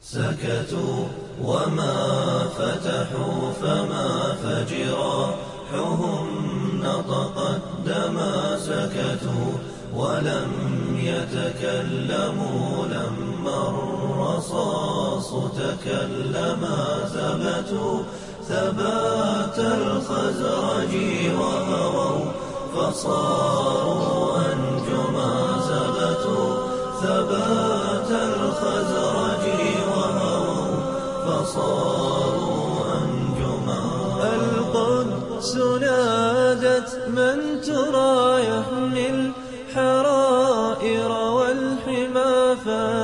سكتوا وما فتحوا فما فجراحهم نطقت دما سكتوا ولم يتكلموا لما الرصاص تكلما ثبتوا ثبات الخزرج وهووا فصاروا أنجما ثبتوا ثبات الخزرج وهووا فصاروا أنجما. القدس نادت من ترى يحمل الحرائر والحمى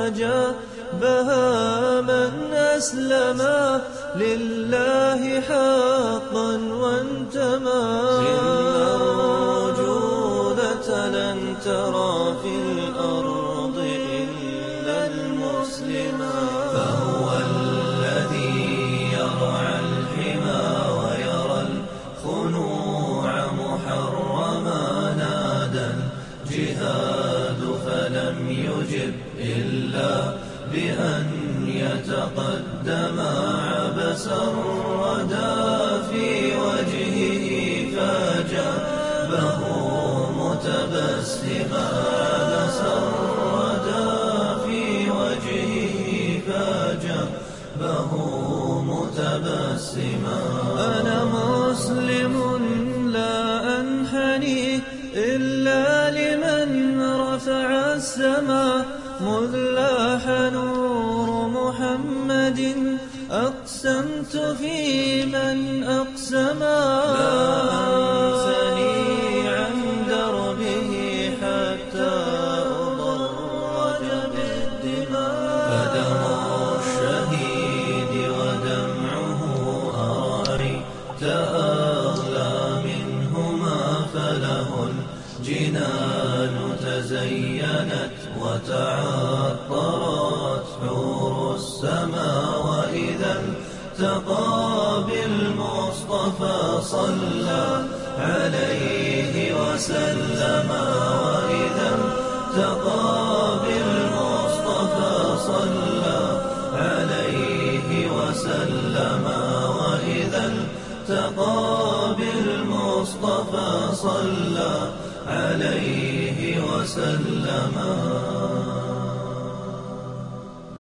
فجابها من أسلما لله حقا وانتمى. إن الرجولة لن ترى في الأرض إلا المسلما فهو الذي يرعى الحمى ويرى الخنوع محرما. نادى الجهاد فلم يجب إلا بأن يتقدم عبس الردى في وجهه فجابه متبسما. عبس الردى في وجهه فجابه متبسما. أنا مسلم لا أنحني إلا لمن رفع السماء مذ لاح نور محمد أقسمت في من أقسما. لا أنسني عن دربه حتى أضرج بالدماء. فدم الشهيد ودمعه أرأيت أغلى منهما فله الجنان تزينت وتعطرت حور السماء. وإذا التقى بالمصطفى صلى عليه وسلم. وإذا التقى بالمصطفى صلى عليه وسلم. وإذا التقى بالمصطفى صلى عليه وسلم.